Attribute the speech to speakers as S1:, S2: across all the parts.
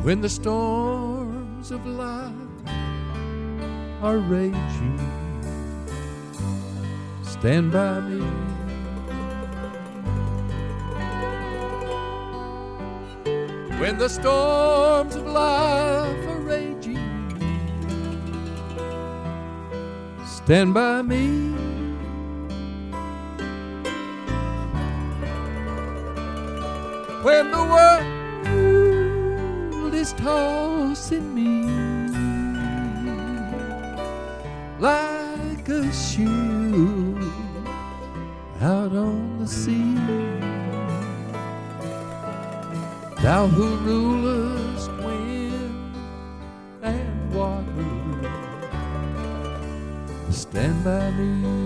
S1: When the storms of life are raging, stand by me. When the storms of life are raging, stand by me. When the world is tossing me like a ship out on the sea, Thou who rulest wind and water, stand by me.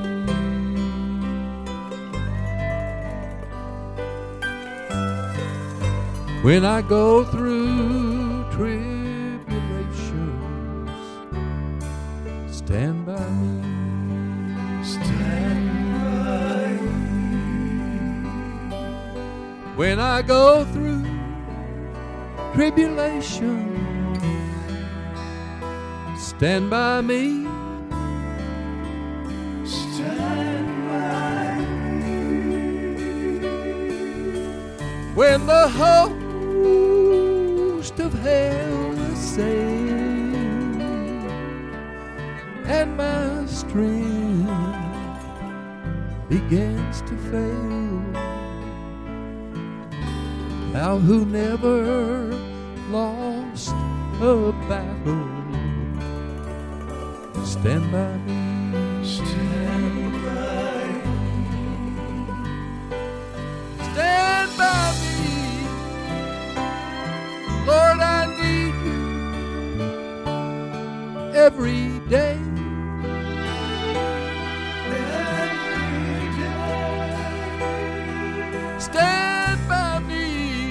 S1: When I go through tribulations, stand by me.
S2: Stand by me.
S1: When I go through tribulation, stand by me.
S2: Stand by me.
S1: When the host of hell assails and my strength begins to fail, Thou who never lost a battle, stand by me.
S2: Stand by me.
S1: Stand by me. Lord, I need you every day.
S2: Every day.
S1: Stand by me.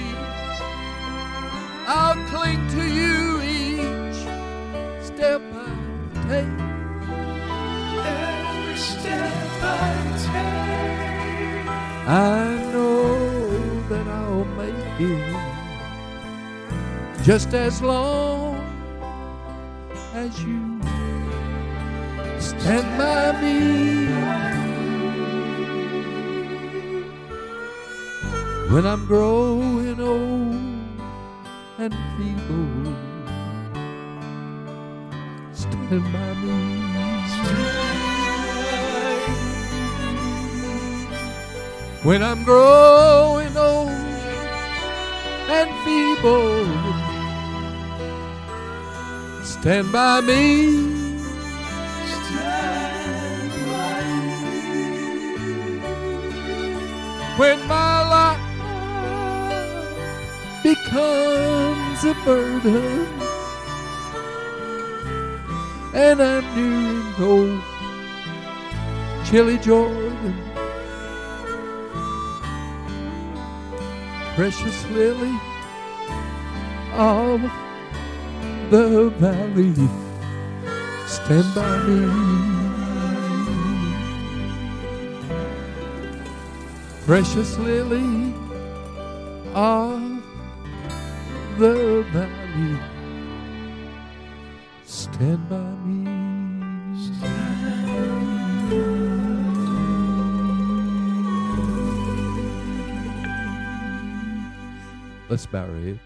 S1: I'll cling to you each step I take.
S2: Every step I take.
S1: I know that I'll make it just as long as you stand by me. When I'm growing old and feeble, stand by me. When I'm growing old and feeble, stand by me.
S2: Stand by me.
S1: When my life becomes a burden and I'm nearing old chilly Jordan, precious lily of the valley, stand by me. Precious lily of the valley, stand by me. Let's bow our heads.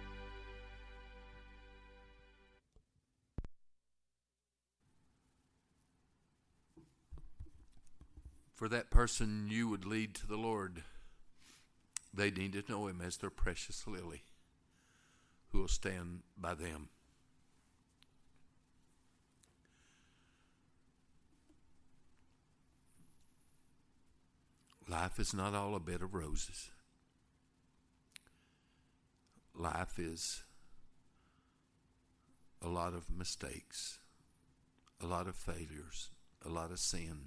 S1: For that person you would lead to the Lord, they need to know Him as their precious lily who will stand by them. Life is not all a bed of roses. Life is a lot of mistakes, a lot of failures, a lot of sin.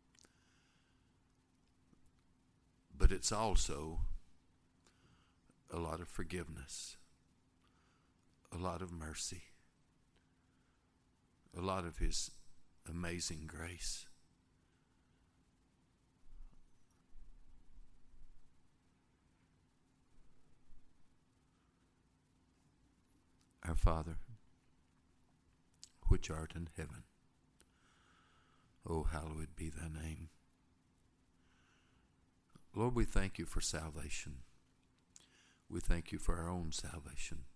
S1: But it's also a lot of forgiveness, a lot of mercy, a lot of His amazing grace. Our Father, which art in heaven, O hallowed be thy name. Lord, we thank you for salvation. We thank you for our own salvation.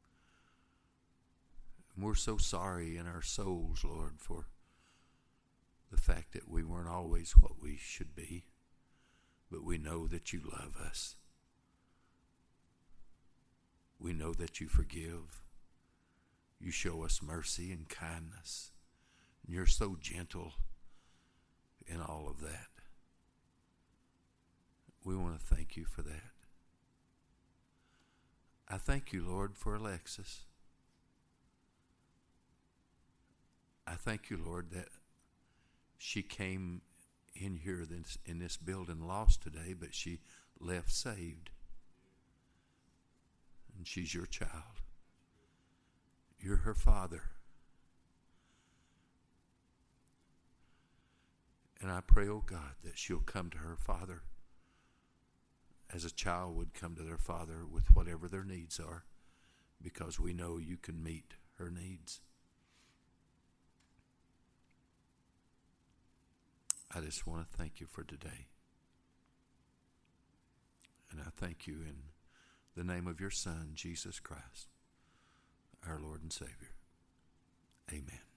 S1: And we're so sorry in our souls, Lord, for the fact that we weren't always what we should be, but we know that you love us. We know that you forgive. You show us mercy and kindness. And you're so gentle in all of that. We want to thank you for that. I thank you, Lord, for Alexis. I thank you, Lord, that she came in here in this building lost today, but she left saved. And she's your child. You're her father. And I pray, oh God, that she'll come to her father as a child would come to their father with whatever their needs are, because we know you can meet her needs. I just want to thank you for today. And I thank you in the name of your Son, Jesus Christ, our Lord and Savior. Amen.